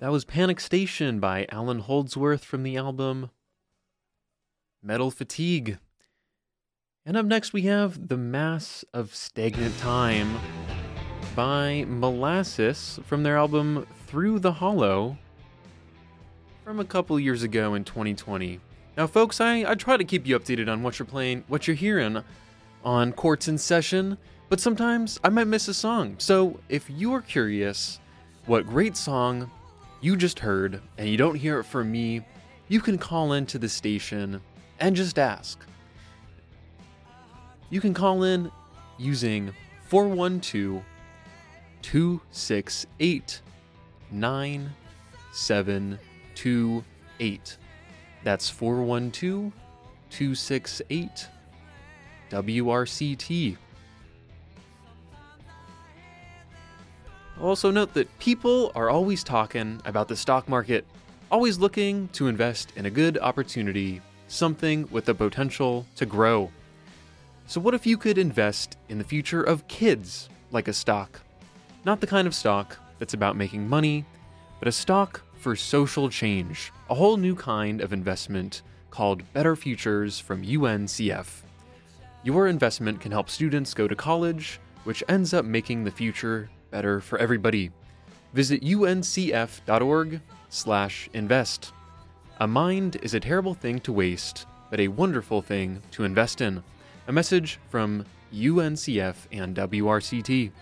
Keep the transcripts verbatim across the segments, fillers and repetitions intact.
That was Panic Station by Alan Holdsworth from the album Metal Fatigue. And up next we have The Mass of Stagnant Time by Molasses from their album Through the Hollow from a couple years ago in twenty twenty. Now folks, I, I try to keep you updated on what you're playing, what you're hearing on Quartz in Session, but sometimes I might miss a song. So if you are curious what great song you just heard and you don't hear it from me, you can call into the station and just ask. You can call in using four one two, two six eight, nine seven two eight. That's four one two, two six eight, W R C T. Also note that people are always talking about the stock market, always looking to invest in a good opportunity, something with the potential to grow. So what if you could invest in the future of kids like a stock? Not the kind of stock that's about making money, but a stock for social change, a whole new kind of investment called Better Futures from U N C F. Your investment can help students go to college, which ends up making the future better for everybody. Visit uncf.org slash invest. A mind is a terrible thing to waste, but a wonderful thing to invest in. A message from U N C F and W R C T.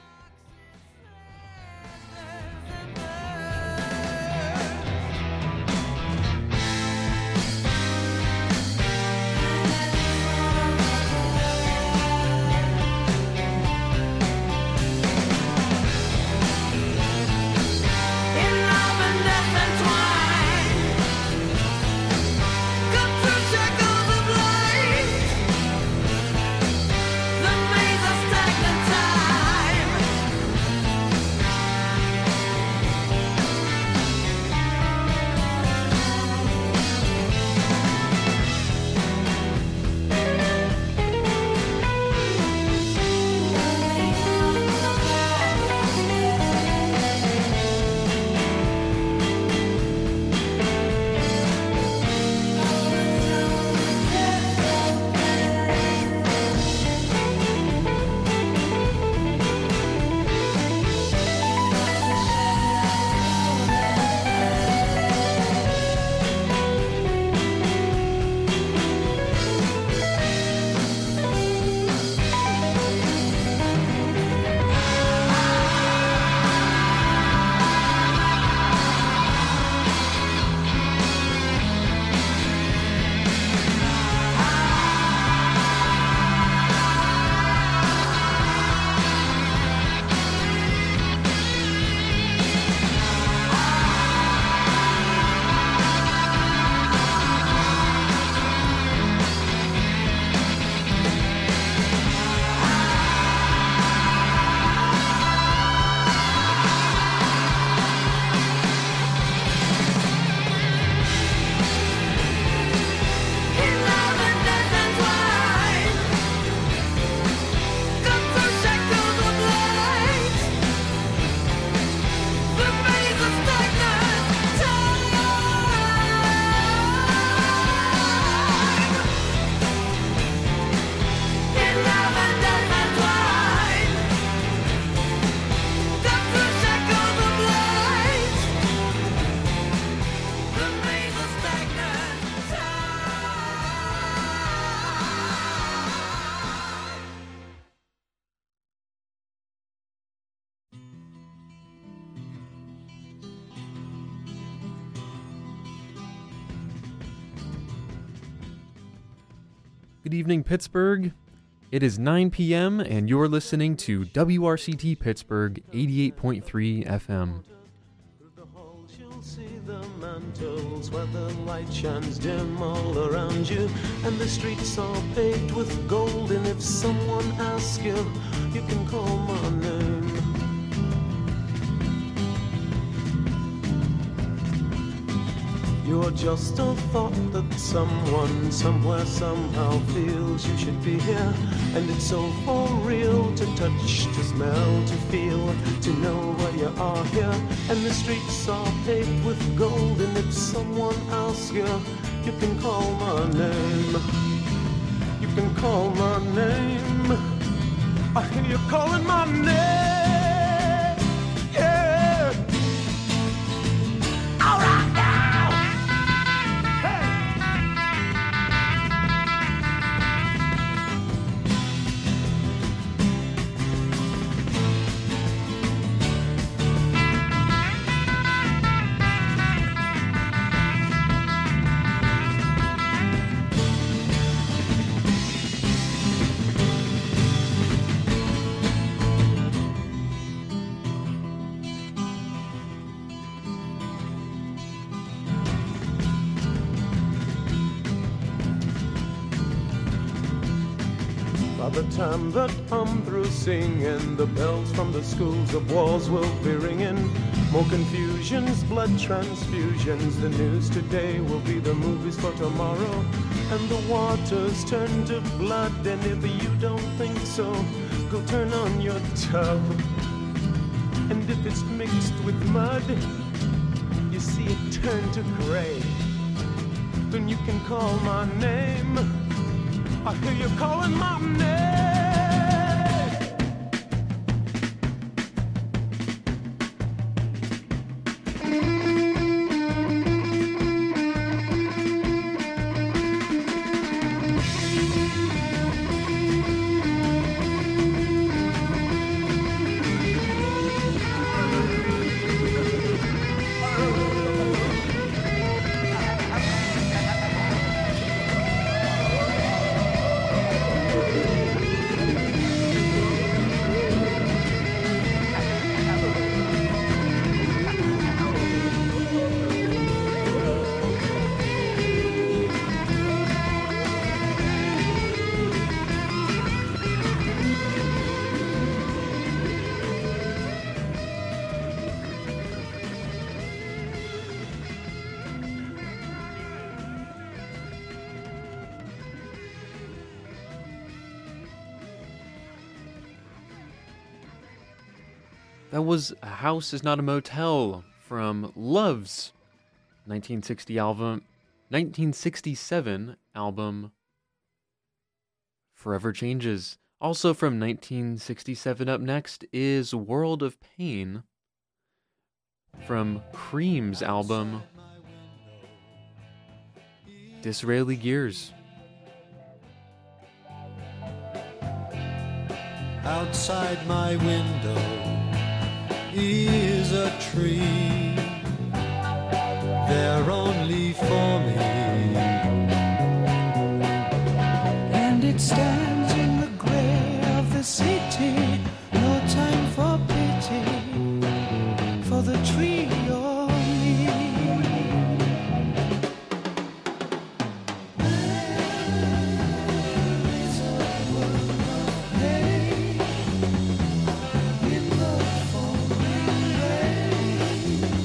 Good evening, Pittsburgh. It is nine p.m. and you're listening to W R C T Pittsburgh eighty-eight point three F M. Where the light shines dim all around you, and the streets are paved with gold, and if someone asks you, you can call my name. You're just a thought that someone, somewhere, somehow feels you should be here. And it's so for real to touch, to smell, to feel, to know why you are here. And the streets are paved with gold, and if someone asks you, you can call my name. You can call my name. I hear you calling my name. Yeah. All right now. Hey. By the time that I'm through singing, the bells from the schools of wars will be ringing. More confusions, blood transfusions. The news today will be the movies for tomorrow. And the waters turn to blood. And if you don't think so, go turn on your tub. And if it's mixed with mud, you see it turn to gray. Then you can call my name. I hear you calling my name. That was A House Is Not a Motel from Love's nineteen sixty album, nineteen sixty-seven album Forever Changes. Also from nineteen sixty-seven, up next is World of Pain from Cream's album Disraeli Gears. Outside my window is a tree, there only for me, and it stands in the grey of the city. No time for pity for the tree or me. There's a world of pain in the falling rain.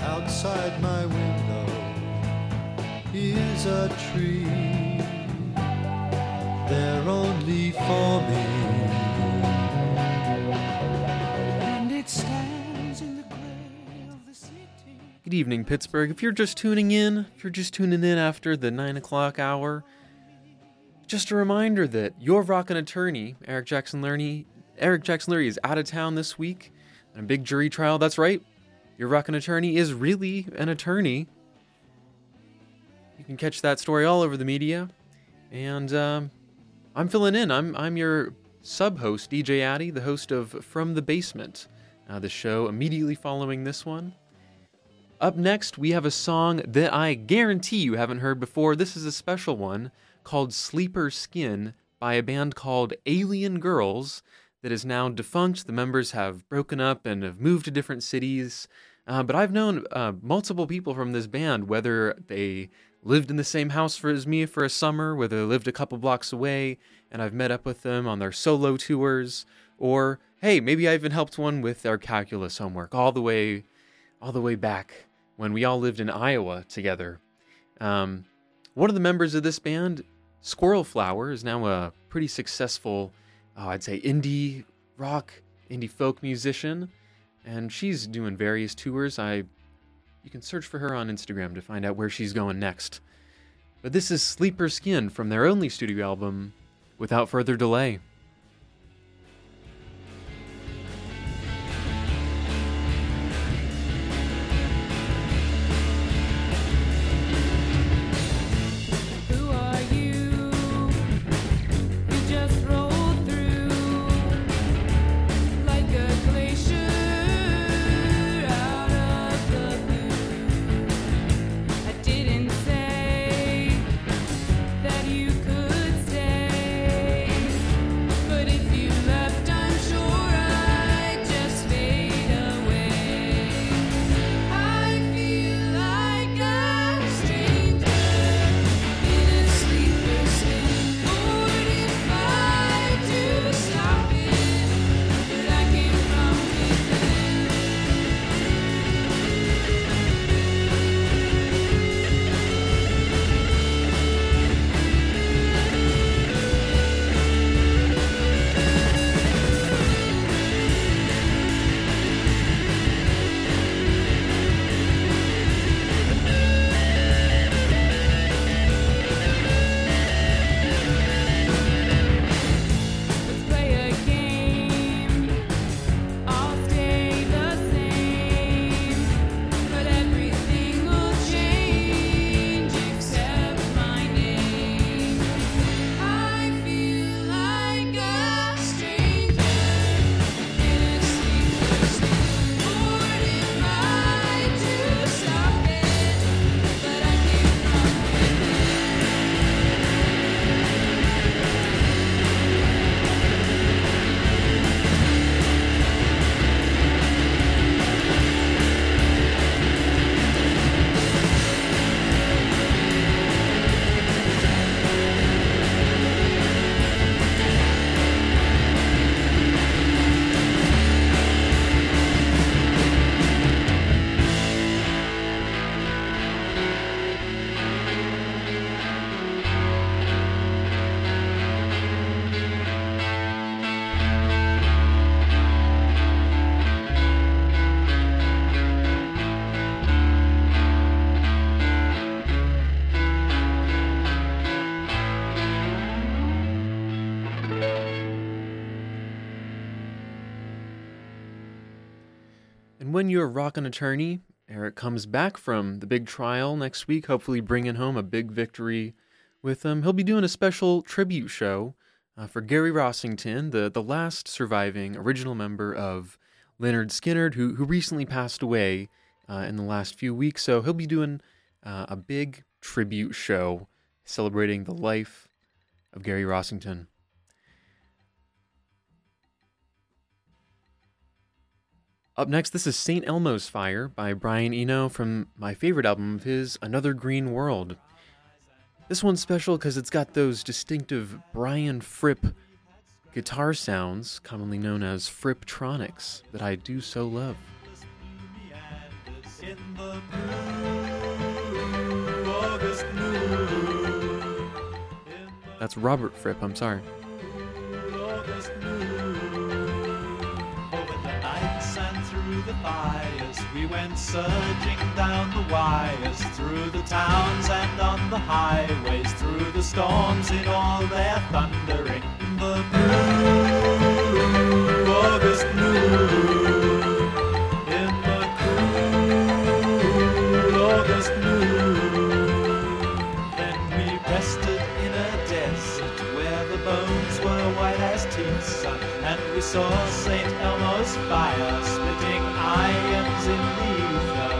outside my window is a tree. They're only for me. And it stands in the gray of the city. Good evening, Pittsburgh. If you're just tuning in, if you're just tuning in after the nine o'clock hour, just a reminder that your rockin' attorney, Eric Jackson Leary, Eric Jackson Leary is out of town this week on a big jury trial. That's right. Your rockin' attorney is really an attorney. You can catch that story all over the media. And um, I'm filling in. I'm I'm your sub-host, D J Addy, the host of From the Basement, uh, the show immediately following this one. Up next, we have a song that I guarantee you haven't heard before. This is a special one called Sleeper Skin by a band called Alien Girls that is now defunct. The members have broken up and have moved to different cities. Uh, but I've known uh, multiple people from this band, whether they lived in the same house for, as me for a summer, whether they lived a couple blocks away, and I've met up with them on their solo tours, or, hey, maybe I even helped one with their calculus homework all the way, all the way back when we all lived in Iowa together. Um, one of the members of this band, Squirrel Flower, is now a pretty successful, oh, I'd say indie rock, indie folk musician, and she's doing various tours. I, you can search for her on Instagram to find out where she's going next. But this is Sleeper Skin from their only studio album, Without Further Delay. And when you're a rockin' attorney, Eric comes back from the big trial next week, hopefully bringing home a big victory with him. He'll be doing a special tribute show uh, for Gary Rossington, the, the last surviving original member of Lynyrd Skynyrd, who, who recently passed away uh, in the last few weeks. So he'll be doing uh, a big tribute show celebrating the life of Gary Rossington. Up next, this is Saint Elmo's Fire by Brian Eno from my favorite album of his, Another Green World. This one's special because it's got those distinctive Brian Fripp guitar sounds, commonly known as Fripptronics, that I do so love. In the blue August moon. That's Robert Fripp, I'm sorry. August moon. Over the nights and through the fires, we went surging down the wires, through the towns and on the highways, through the storms in all their thundering. The blue August moon. In the cool August moon. Then we rested in a desert where the bones were white as teeth, son, and we saw Saint Elmo's fire spitting irons in the ether.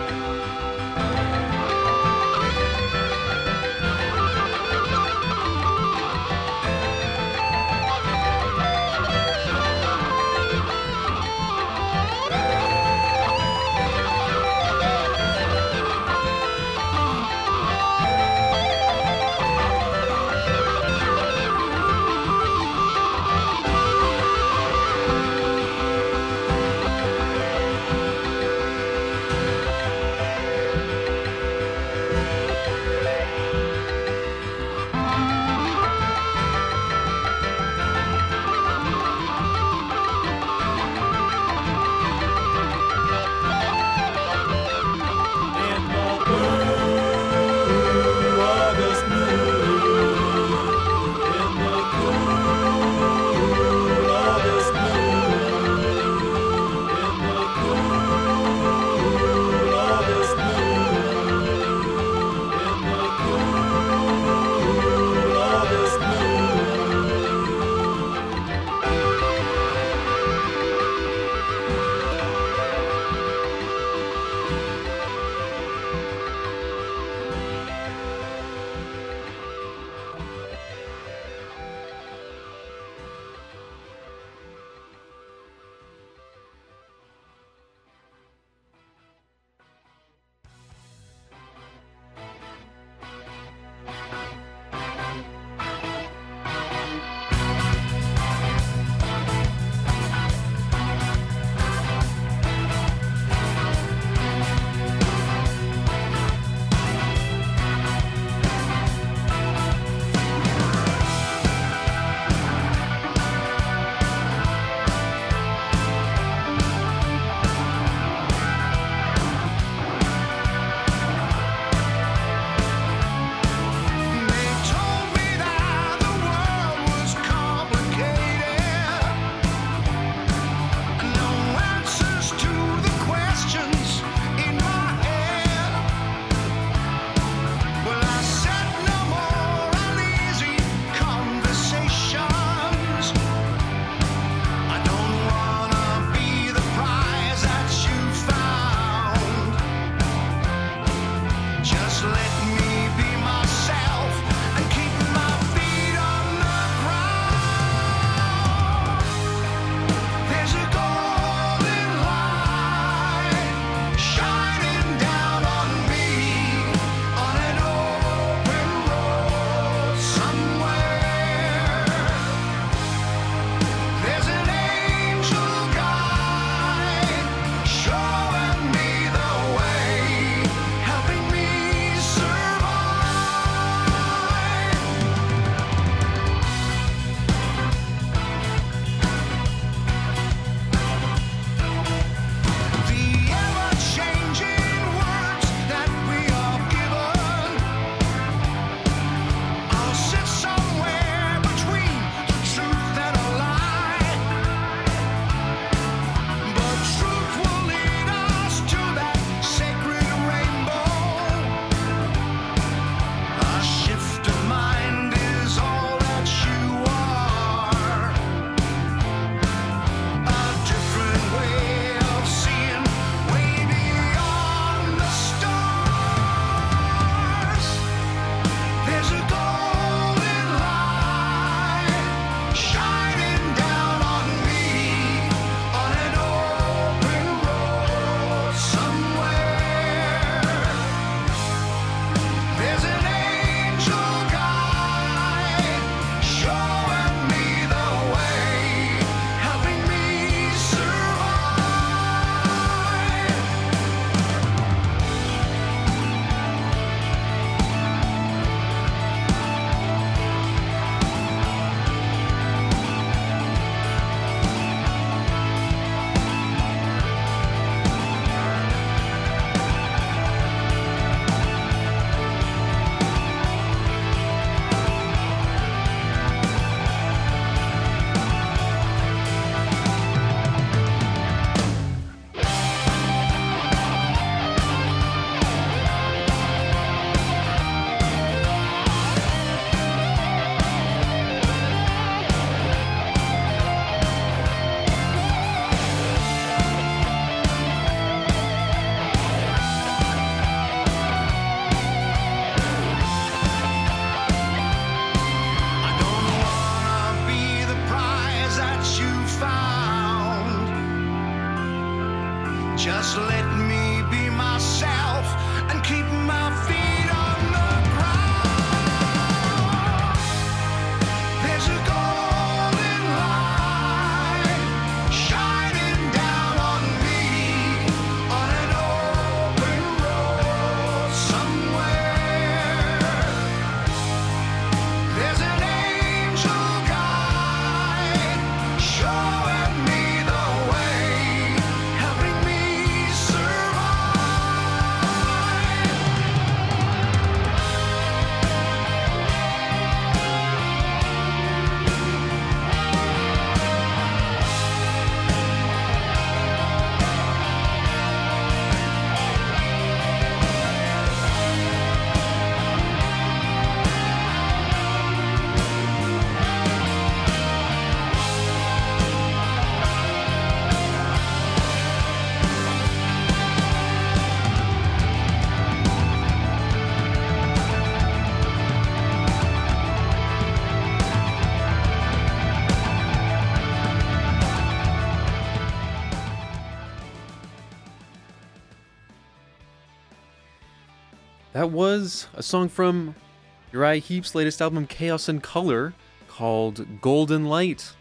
That was a song from Uriah Heep's latest album, Chaos and Color, called Golden Light.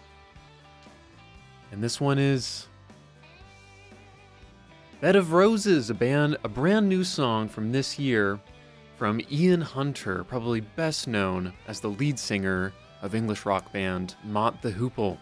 And this one is Bed of Roses, a band, a brand new song from this year from Ian Hunter, probably best known as the lead singer of English rock band Mott the Hoople.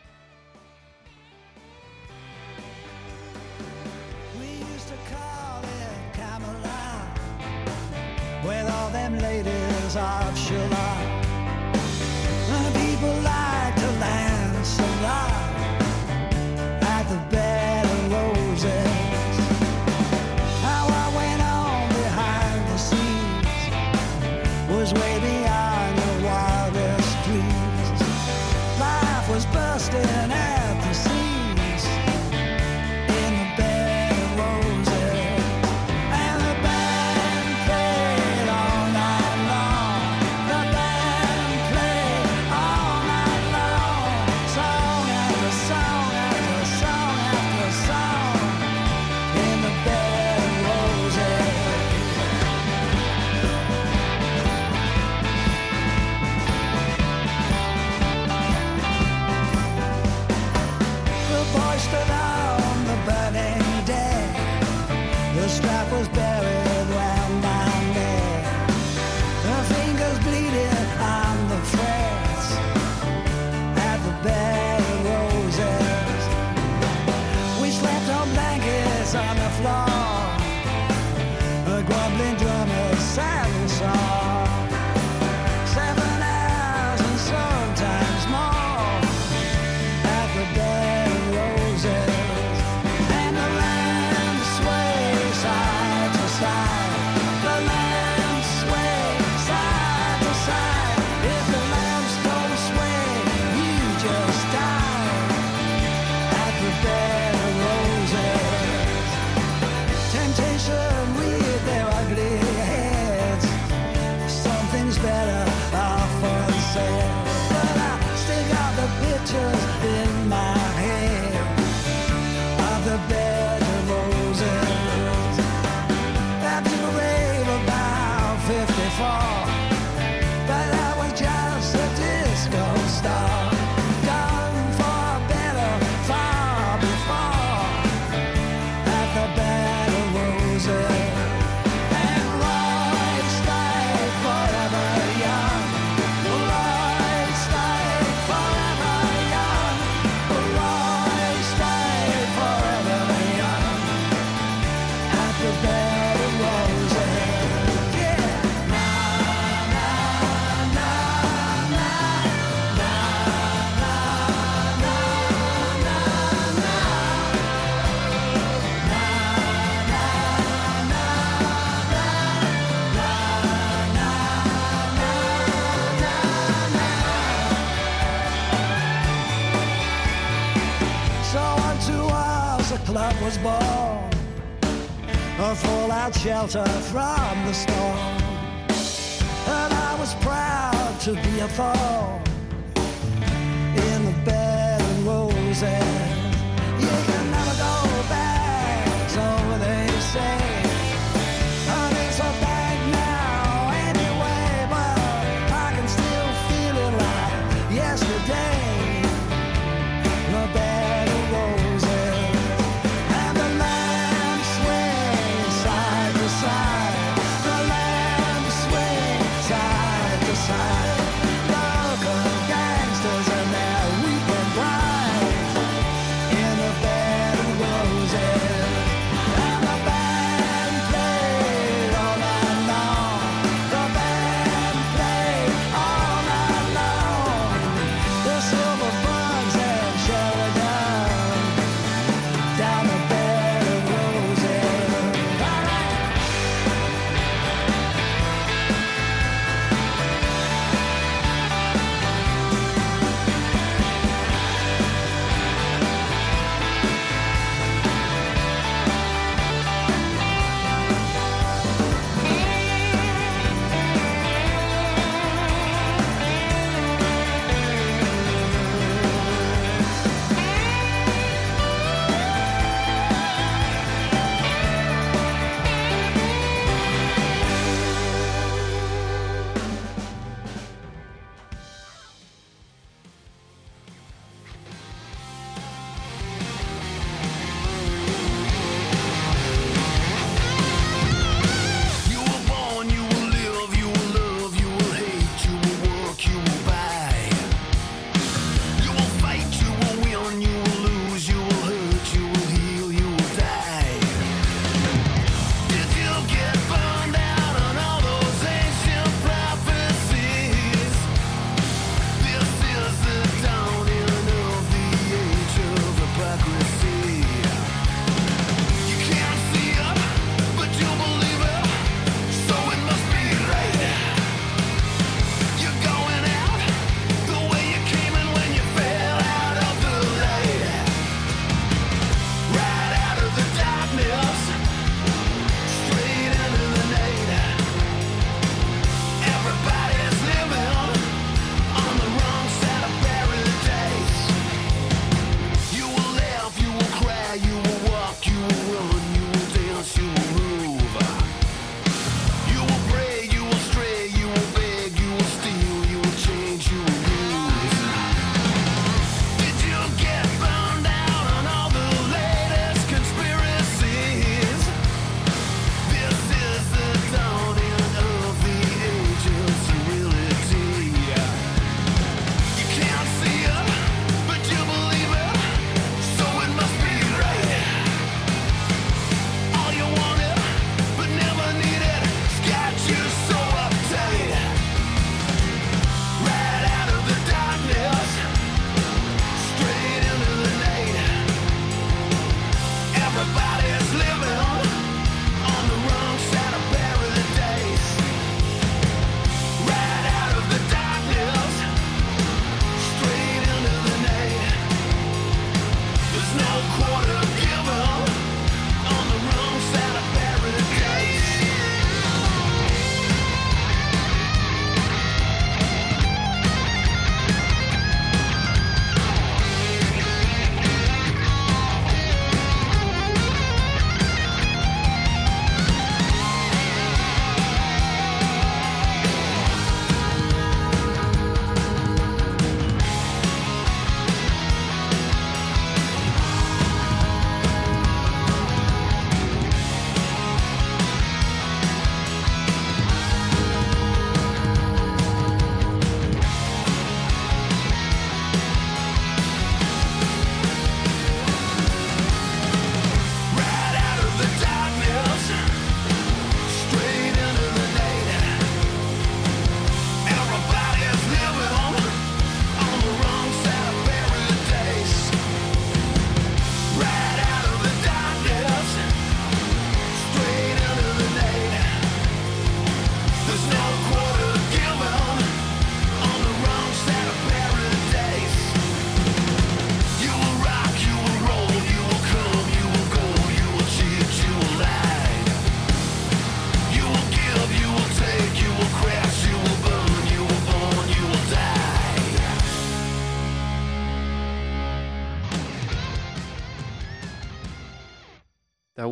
We used to call it Camelot, with all them ladies of Shalott. People like to dance a lot at the Bed of Roses. How I went on behind the scenes was way beyond the wildest dreams. Life was busting at the seams in the Bed of Roses, and the band played all night long. The band played all night long, song after song after song after song in the Bed of Roses. The boy stood on the burning deck. The strap was buried round my neck. Her fingers bleeding on the frets at the Bed of Roses. We slept on blankets on the floor. A grumbling drummer sang a song. Seven hours and sometimes more at the Bed of Roses. And the land sways side to side. The land sways side to side. If the lamps don't sway, you just die at the Bed of Roses. Temptation with their ugly heads. Something's better off unsaid. But I still got the pictures in my head of the Bed of Roses. After the rave about fifty-four, but I was just a disco star. Done for better far before at the Bed of Roses. And Roy stayed forever young. Roy stayed forever young. Roy stayed forever young at the Bed of Roses. Yeah. Na na na na na na na na na. So unto us a club was born, a fallout shelter from the storm. And I was proud to be a thorn in the Bed of Roses. You can never go back, so they say. And it's a bag now anyway, but I can still feel it like yesterday. The Bed of Roses, and the land sways side to side. The land sways side to side. Local gangsters and their weekend brides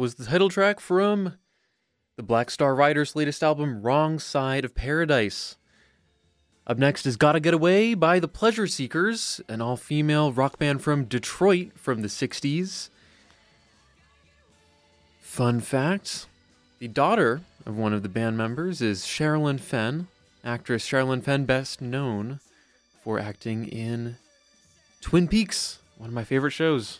was the title track from the Black Star Riders' latest album, Wrong Side of Paradise. Up next is Gotta Get Away by The Pleasure Seekers, an all-female rock band from Detroit from the sixties. Fun fact, the daughter of one of the band members is Sherilyn Fenn, actress Sherilyn Fenn, best known for acting in Twin Peaks, one of my favorite shows.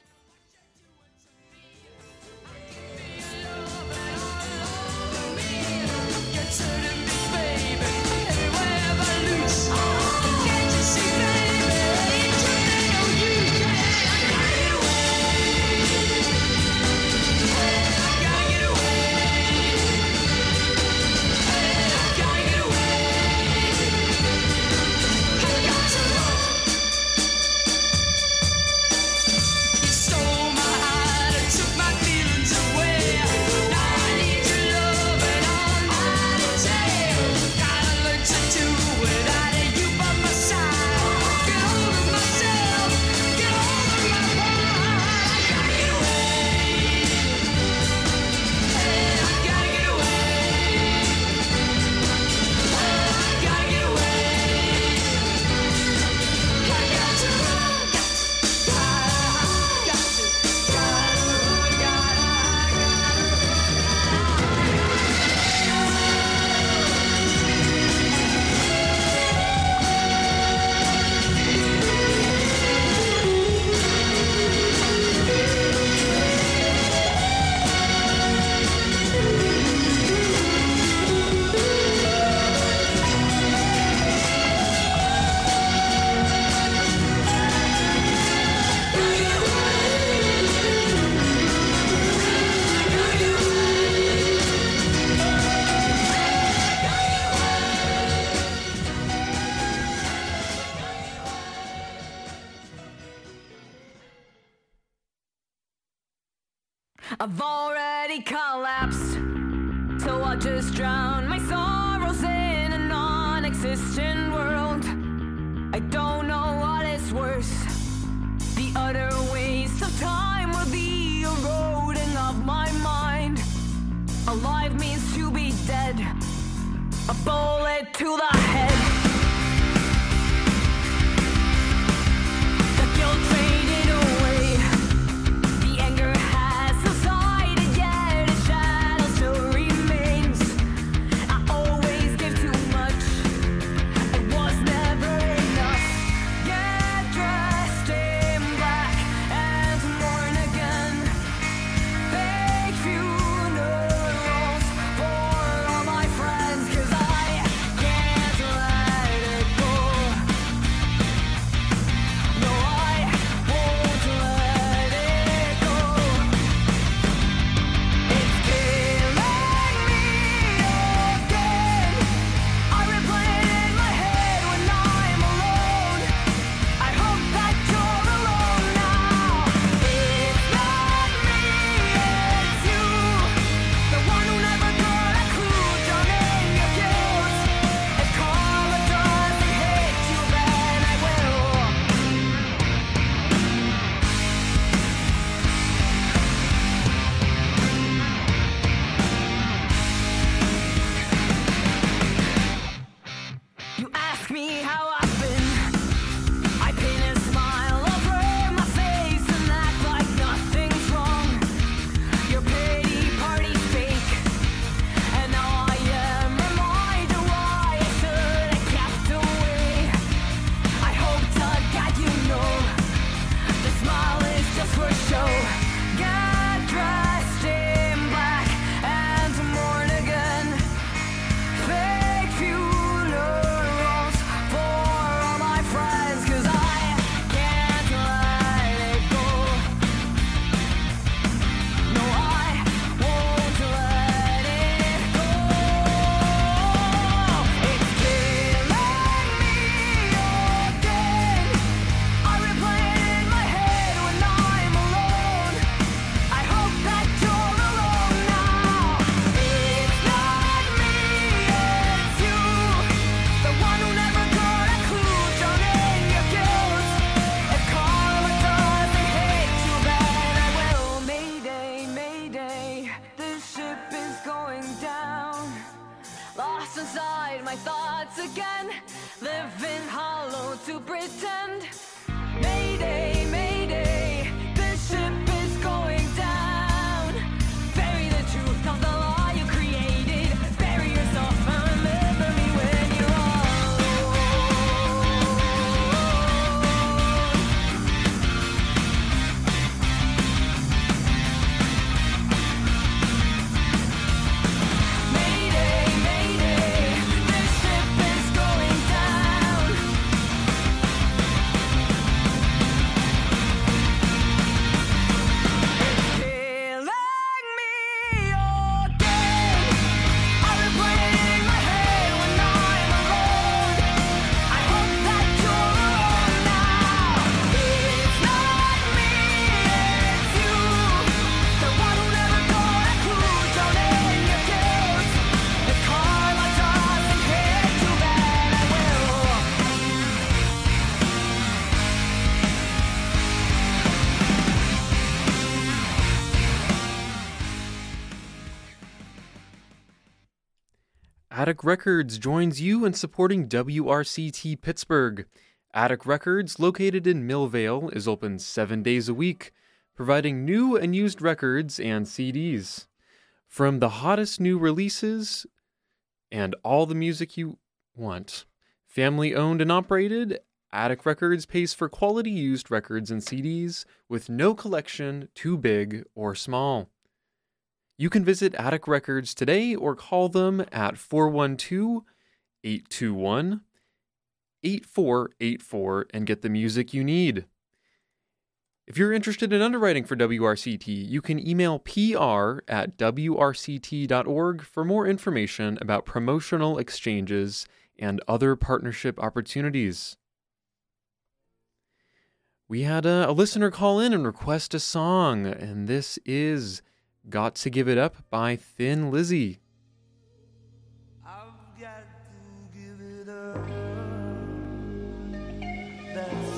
I've already collapsed, so I'll just drown my sorrows in a non-existent world. I don't know what is worse, the utter waste of time or the eroding of my mind. Alive means to be dead, a bullet to the head. The guilt faded away, the anger has subsided, yet its shadow still remains. I always give too much, it was never enough. Get dressed in black and mourn again. Fake funerals for all my friends, 'cause I can't laugh. lost inside my thoughts again, living hollow to pretend. Mayday, mayday, this ship is going down. Bury the truth of the law you created. Bury yourself and remember me when you're alone. Mayday, mayday, this ship is going down. It's killing me again. I replay it in my head when I'm alone. I hope that you're alone now. It's not me, it's you. The one who never got a clue, drowned in your guilt. If karma doesn't hit too bad, I will. Attic Records joins you in supporting W R C T Pittsburgh. Attic Records, located in Millvale, is open seven days a week, providing new and used records and C Ds. From the hottest new releases and all the music you want. Family owned and operated, Attic Records pays for quality used records and C Ds with no collection too big or small. You can visit Attic Records today or call them at four one two, eight two one, eight four eight four and get the music you need. If you're interested in underwriting for W R C T, you can email P R at W R C T dot org for more information about promotional exchanges and other partnership opportunities. We had a, a listener call in and request a song, and this is Got to Give It Up by Thin Lizzy. I've got to give it up. That's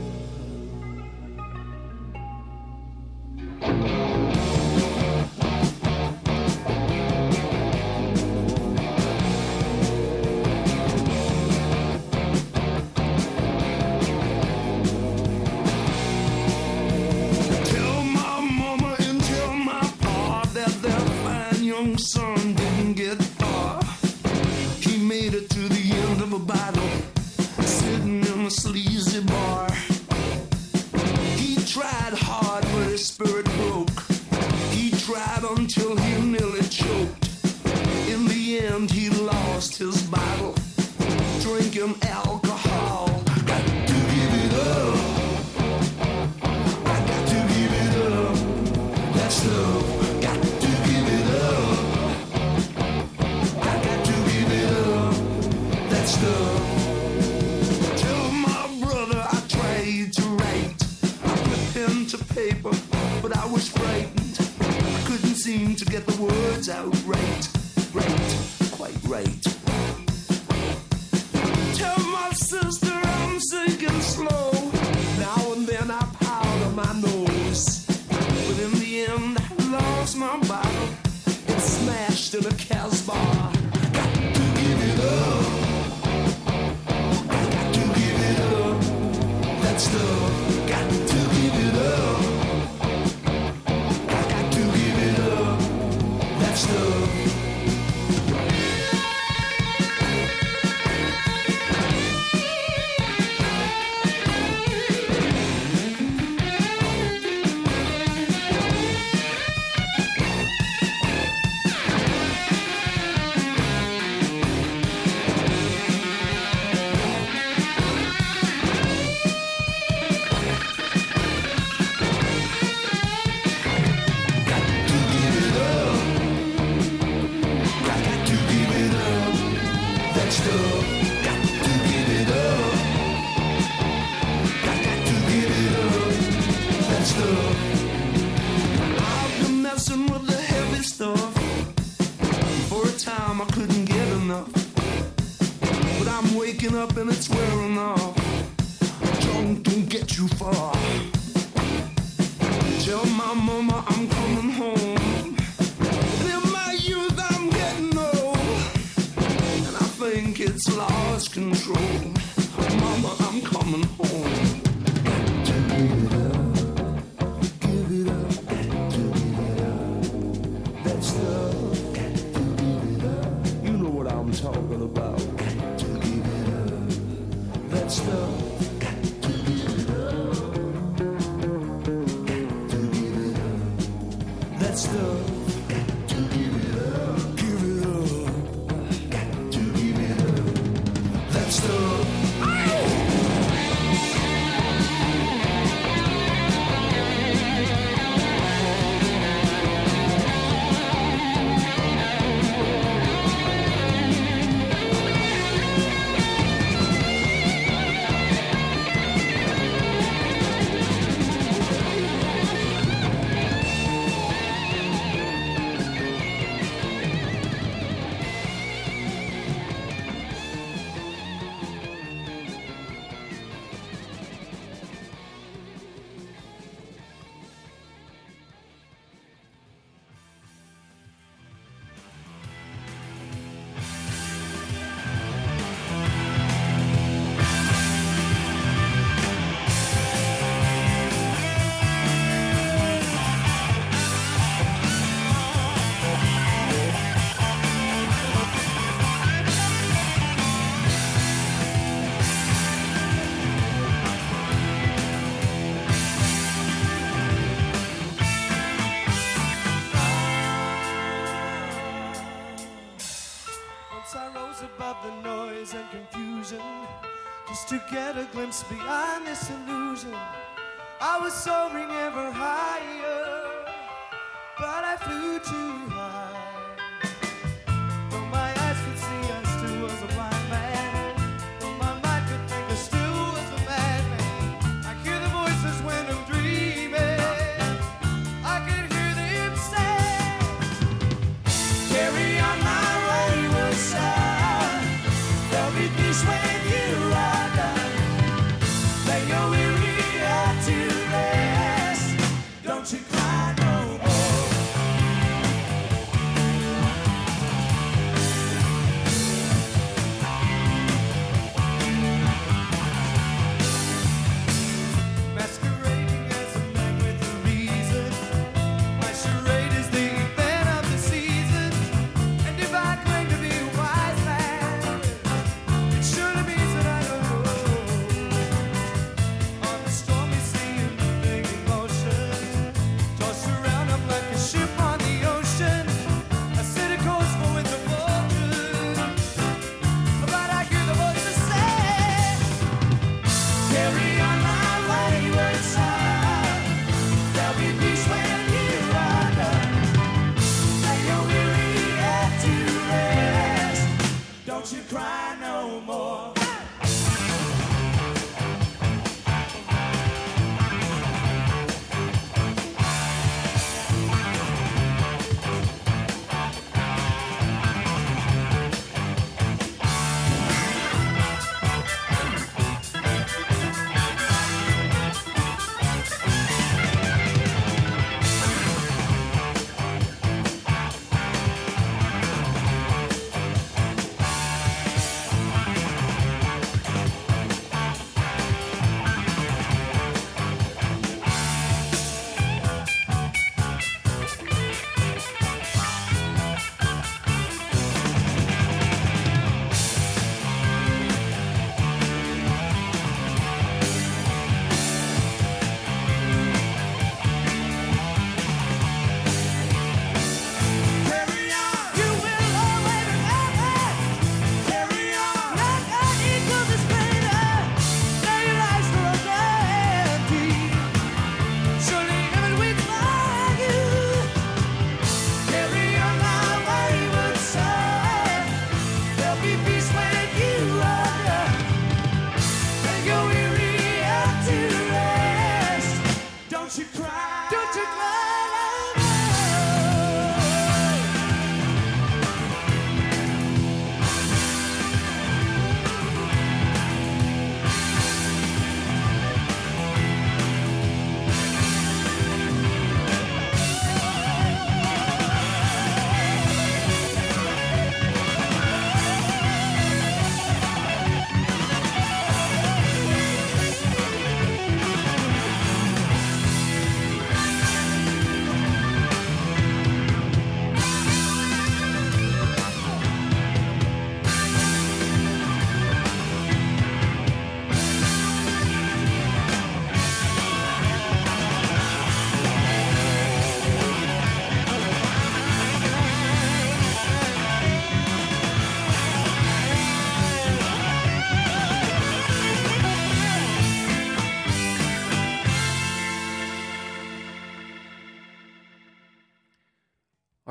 Tell my mama and tell my pa that their fine young son didn't get far. He made it to the end of a battle, sitting in a sleazy bar. He tried hard, but his spirit broke. He tried until he nearly choked. In the end, he lost his battle, drinking alcohol. Got to give it up. I got to give it up. That's love. Got to give it up. I got to give it up. That's love. Tell my brother I tried to write. I put pen to paper, but I was frightened. I couldn't seem to get the words out right. Right, quite right. Tell my sister I'm sinking slow. Now and then I powder my nose. But in the end I lost my bottle. It smashed in a Casbah. Got to give it up. I got to give it up. That's love. Got to give it up. I got to give it up. That's love. Up and it's wearing off. Drunk don't get you far. Tell my mama I'm coming home. And in my youth I'm getting old. it's lost control. Mama, I'm coming home. Give it up, give it up, give it up. That stuff, give it up. You know what I'm talking about. Give it up. That stuff. To get a glimpse beyond this illusion, I was soaring ever higher, but I flew too high. Though my eyes could see, I still was a blind man. Though my mind could think, I still was a madman. I hear the voices when I'm dreaming. I could hear them say, carry on my wayward son. There'll be peace when you are. Don't you cry no more.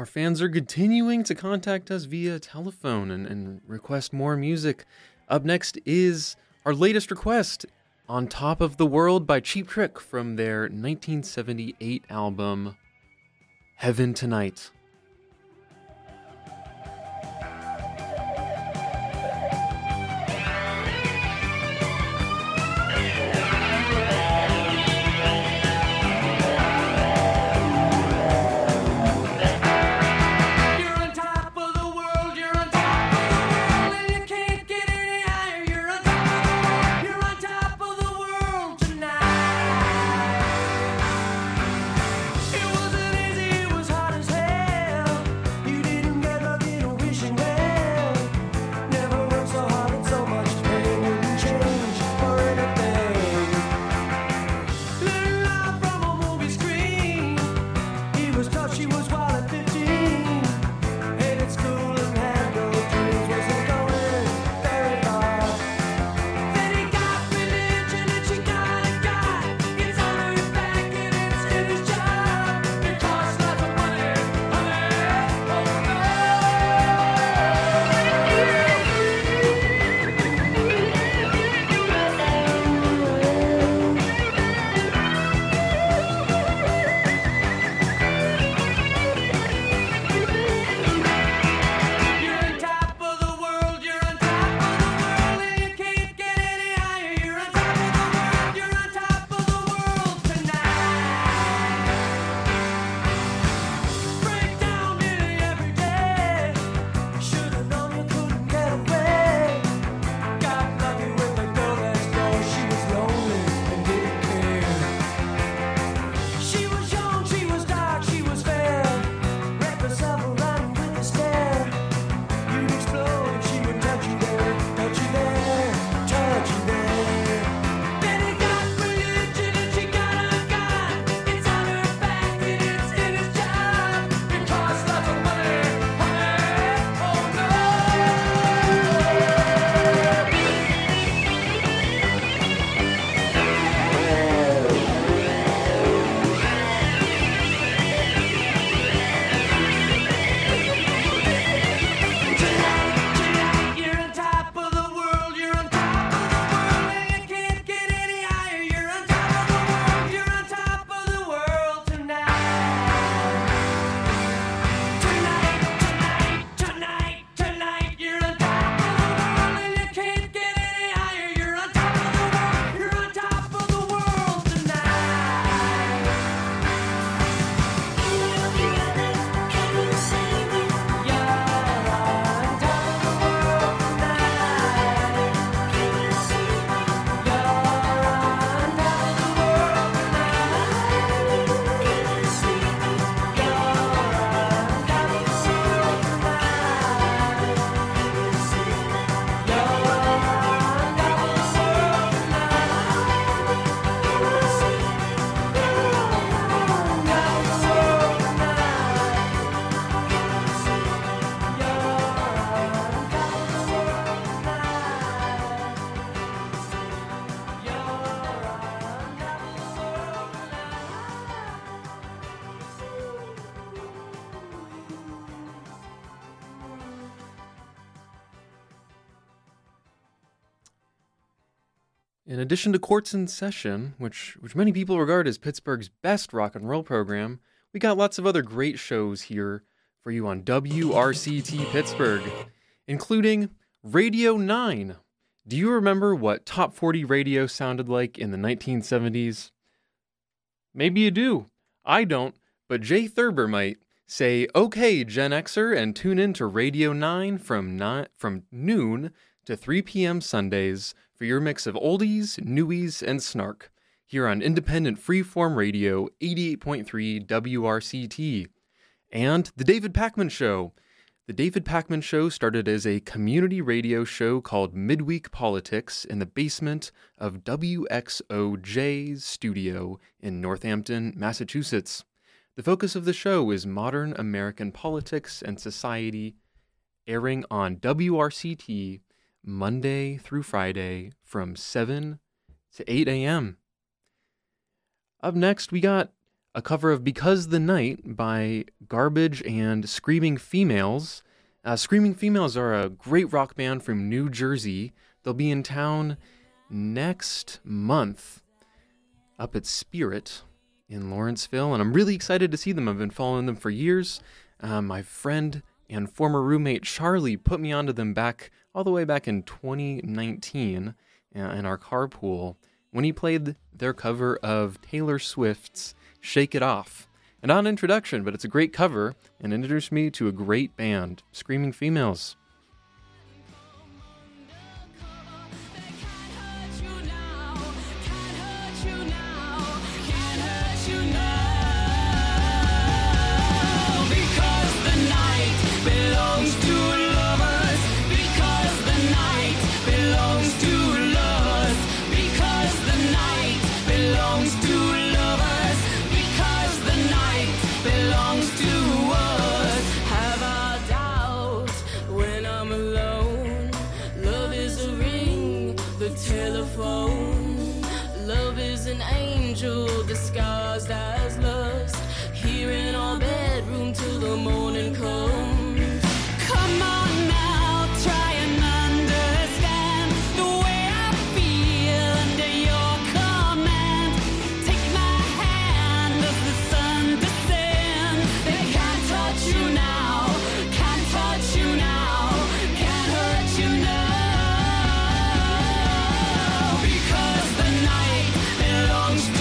our fans are continuing to contact us via telephone and, and request more music. Up next is our latest request, On Top of the World by Cheap Trick from their nineteen seventy-eight album, Heaven Tonight. In addition to Quartz in Session, which which many people regard as Pittsburgh's best rock and roll program, we got lots of other great shows here for you on W R C T Pittsburgh, including Radio nine. Do you remember what Top forty radio sounded like in the nineteen seventies? Maybe you do. I don't, but Jay Thurber might. Say, okay, Gen Xer, and tune in to Radio nine from, ni- from noon to three p.m. Sundays for your mix of oldies, newies, and snark here on independent freeform radio eighty-eight point three W R C T. And The David Pakman Show. The David Pakman Show started as a community radio show called Midweek Politics in the basement of W X O J's studio in Northampton, Massachusetts. The focus of the show is modern American politics and society, airing on W R C T Monday through Friday from seven to eight a.m. Up next, we got a cover of Because the Night by Garbage and Screaming Females. Uh, Screaming Females are a great rock band from New Jersey. They'll be in town next month up at Spirit in Lawrenceville, and I'm really excited to see them. I've been following them for years. Uh, my friend and former roommate Charlie put me onto them back all the way back in twenty nineteen uh, in our carpool when he played their cover of Taylor Swift's Shake It Off. An odd introduction, but it's a great cover and introduced me to a great band, Screaming Females. Disguised as lust, here in our bedroom till the morning comes. Come on now, try and understand the way I feel under your command. Take my hand as the sun descends. They can't touch you now, can't touch you now, can't hurt you now. Because the night belongs to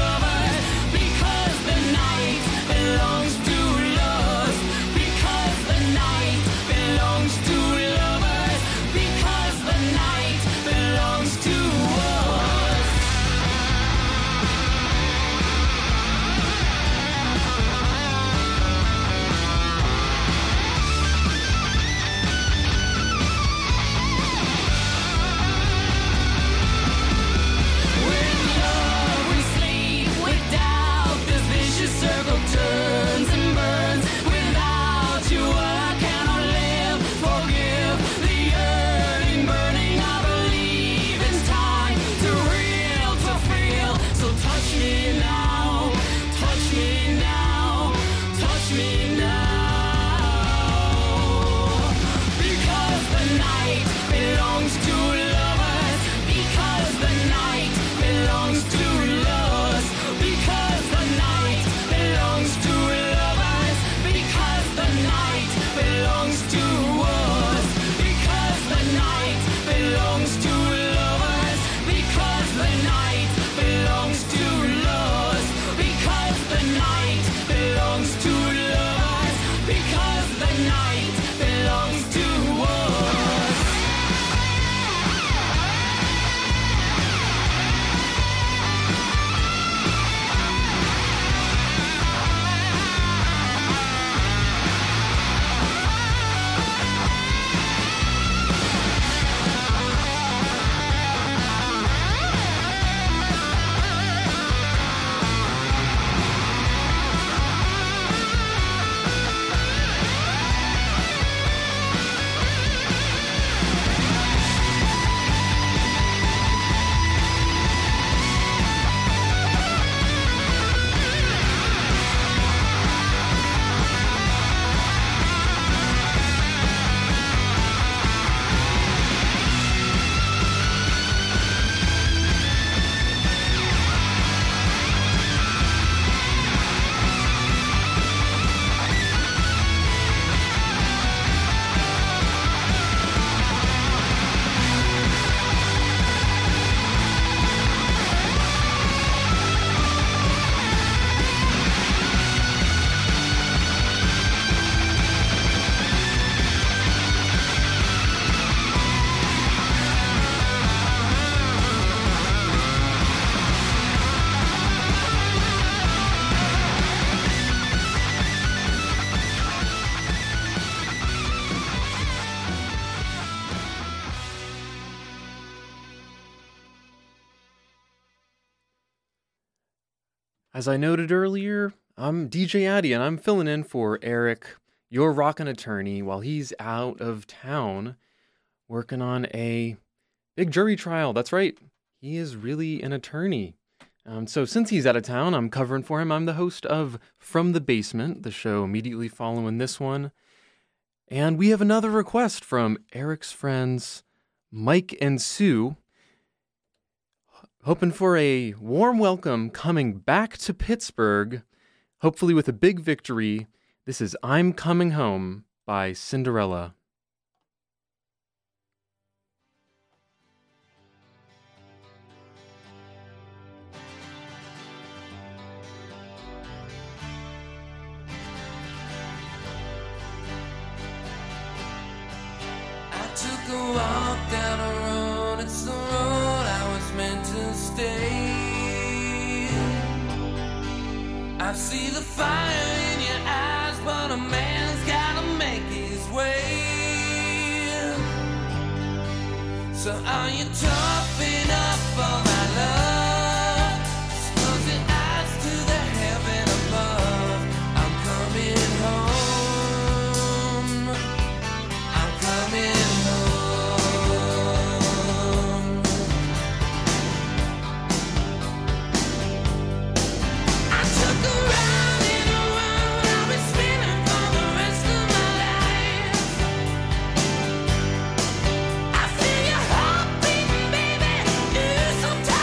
As I noted earlier, I'm D J Addy, and I'm filling in for Eric, your rockin' attorney, while he's out of town working on a big jury trial. That's right, he is really an attorney. Um, so since he's out of town, I'm covering for him. I'm the host of From the Basement, the show immediately following this one. And we have another request from Eric's friends, Mike and Sue, hoping for a warm welcome coming back to Pittsburgh, hopefully with a big victory. This is I'm Coming Home by Cinderella. Took a walk down a road, it's the road I was meant to stay. I see the fire in your eyes, but a man's gotta make his way. So are you tough enough for my love? Just close your eyes to the heaven above. I'm coming home. I'm coming home. Sometimes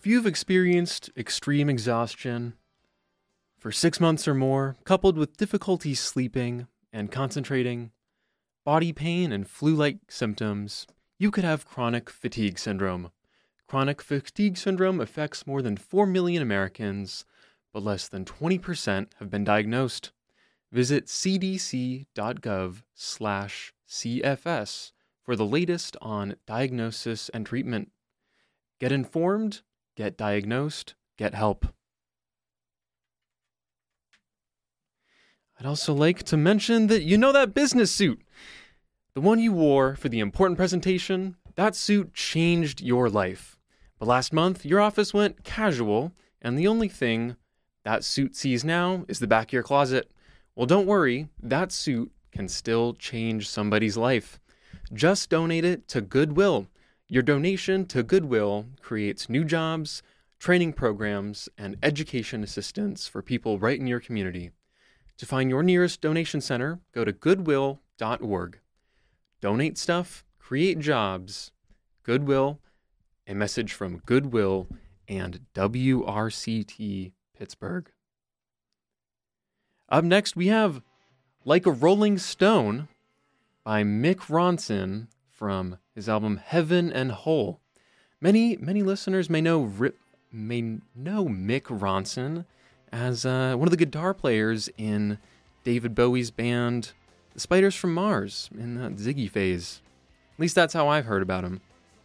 If you've experienced extreme exhaustion for six months or more, coupled with difficulty sleeping and concentrating, body pain and flu-like symptoms, you could have chronic fatigue syndrome. Chronic fatigue syndrome affects more than four million Americans, but less than twenty percent have been diagnosed. Visit cdc.gov slash CFS for the latest on diagnosis and treatment. Get informed, get diagnosed, get help. I'd also like to mention that you know that business suit, the one you wore for the important presentation. That suit changed your life. But last month, your office went casual, and the only thing that suit sees now is the back of your closet. Well, don't worry, that suit can still change somebody's life. Just donate it to Goodwill. Your donation to Goodwill creates new jobs, training programs, and education assistance for people right in your community. To find your nearest donation center, go to goodwill dot org. Donate stuff, create jobs. Goodwill, a message from Goodwill and W R C T Pittsburgh. Up next, we have Like a Rolling Stone by Mick Ronson from his album Heaven and Hole. Many, many listeners may know Rip, may know Mick Ronson as uh, one of the guitar players in David Bowie's band, The Spiders from Mars, in that Ziggy phase. At least that's how I've heard about him.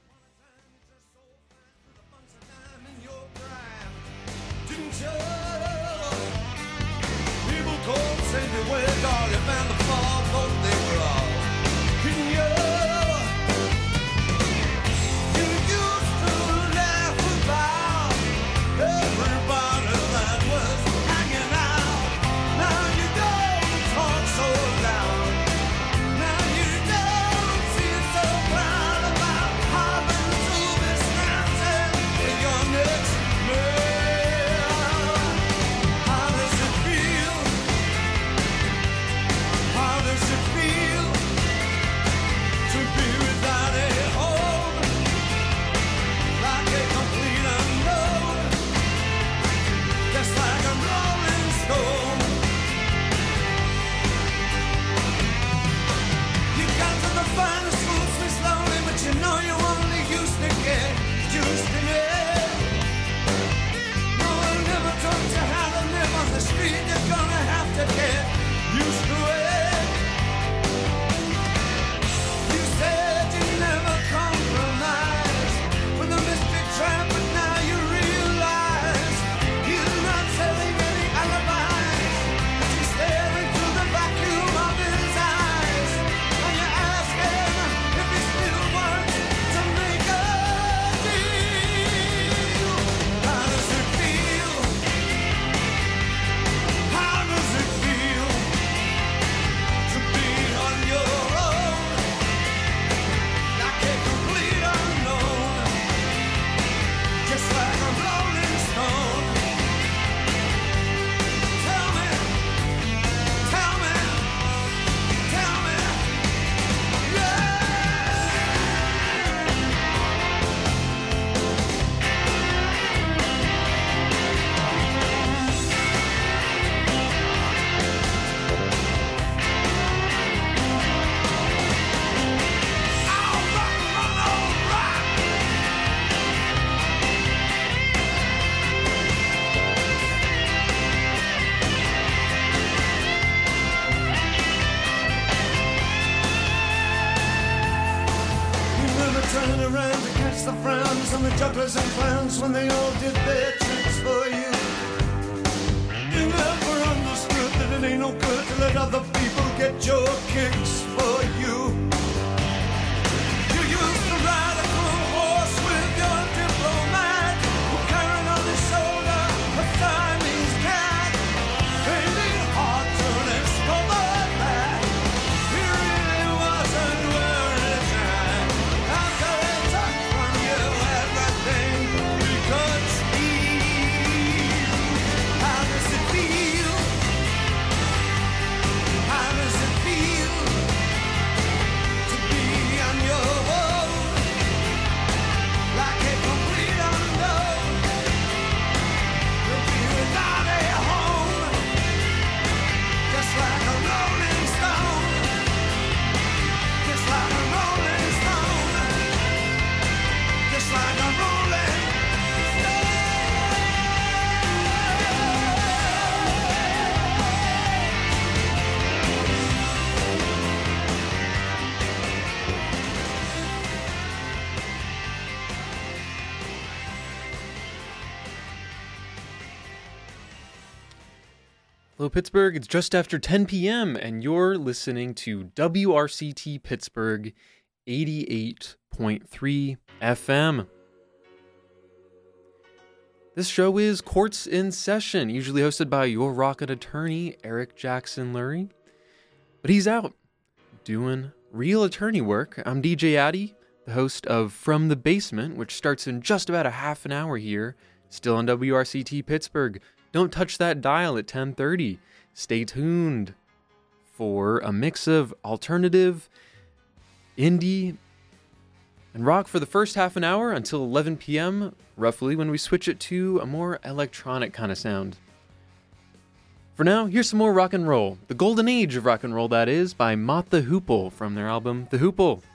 Turning around to catch the frowns on the jugglers and clowns when they all did their tricks for you. You never understood that it ain't no good to let other people get your kicks for you. You used to ride a cool horse with your diplomat who carried on his shoulder a Siamese cat. They need hard to discover that he really wasn't where it's at. After they took from you everything we could steal. How does it feel? How does it feel? Hello, Pittsburgh. It's just after ten p.m., and you're listening to W R C T Pittsburgh eighty-eight point three F M. This show is Courts in Session, usually hosted by your rocket attorney, Eric Jackson Lurie. But he's out doing real attorney work. I'm D J Addy, the host of From the Basement, which starts in just about a half an hour here, still on W R C T Pittsburgh. Don't touch that dial at ten thirty. Stay tuned for a mix of alternative, indie, and rock for the first half an hour until eleven p.m., roughly, when we switch it to a more electronic kind of sound. For now, here's some more rock and roll. The golden age of rock and roll, that is, by Mott the Hoople from their album The Hoople.